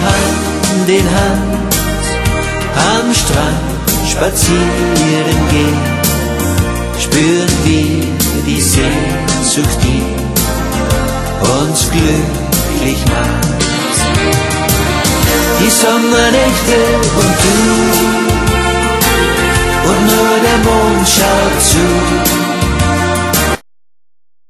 Hand in Hand am Strand spazieren gehen, spüren wir die Sehnsucht, die uns glücklich macht. Die Sommernächte und du, und nur der Mond schaut zu.